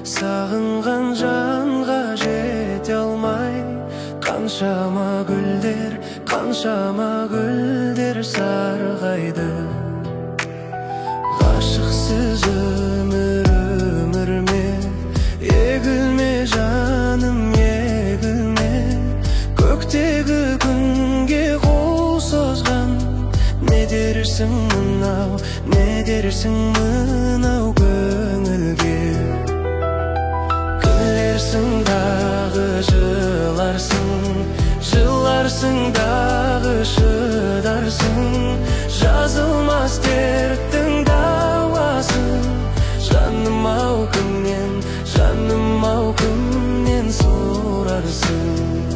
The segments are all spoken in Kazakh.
Сағынған жанға жете алмай, қаншама гүлдер сарғайды. Ғашықсыз өмір ме, егілме жаным, егілме. Көктегі күнге қол созған, не дерсің мынау көңілге? Күлерсің дағы жыларсың дағы шыдарсың. Жазылмас дерттің дауасын, жаным ау кімнен сұрарсың?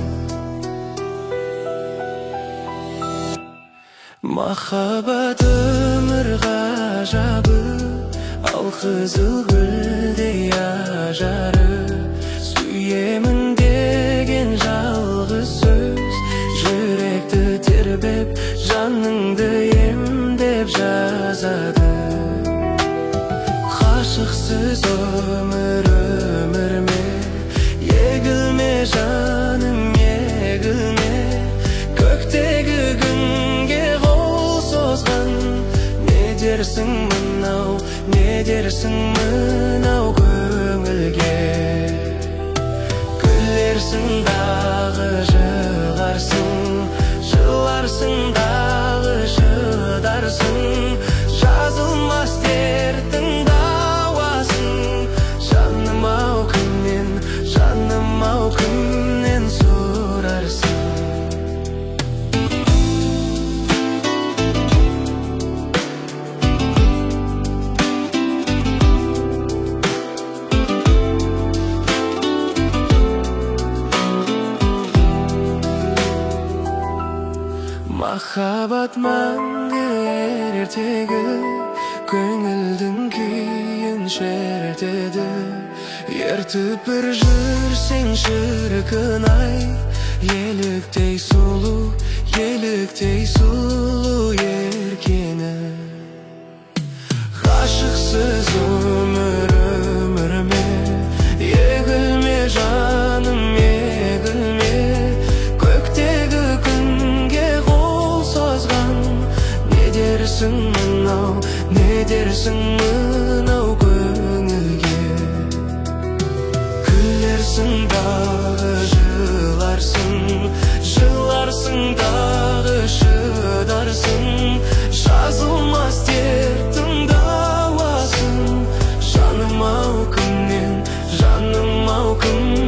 Махаббат өмір ғажабы, ал қызыл гүлдей ажары. Сүйемін деген жалғыз сөз, жүректі тербеп, жаныңды емдеп жазады. Ғашықсыз өмір ме, егілме жаным, егілме. Көктегі күнге қол созған, не дерсің мынау көңілге? Күлерсің дағы жыларсың дағы шыдарсың. Жазылмас дерттің дауасын, жаным ау кімнен сұрарсың? Махаббат мәңгі ертегі, көңілдің күйін шертеді. Ертіп бір жүрсең шіркін-ай, еліктей сұлу еркені. Ғашықсыз өмір ме, егілме жаным, егілме. Көктегі күнге қол созған, не дерсің мынау көңілге? Күлерсің дағы жыларсың дағы шыдарсың. Жазылмас дерттің дауасын, жаным ау кімнен